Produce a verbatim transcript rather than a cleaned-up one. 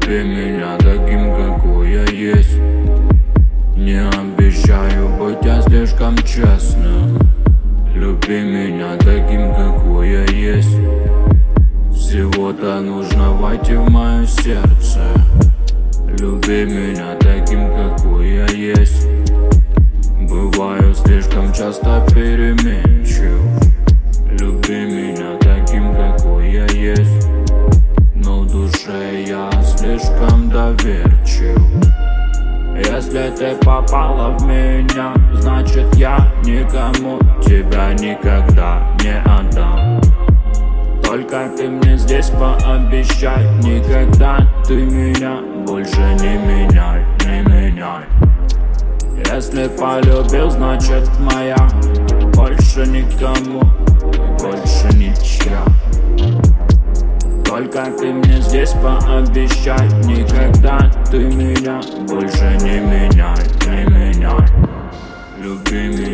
Люби меня таким, какой я есть. Не обещаю быть я слишком честным. Люби меня таким, какой я есть. Всего-то нужно войти в мое сердце. Люби меня таким, какой я есть. Бываю слишком часто переменчив. Люби меня таким, какой я есть. Но в душе я слишком доверчив. Если ты попала в меня, значит я никому тебя никогда не отдам. Только ты мне здесь пообещай, никогда ты меня больше не меняй, не меняй. Если полюбил, значит моя, больше никому, больше ничья. Только ты мне здесь пообещай, никогда ты меня больше не меняй, не меняй. Люби меня.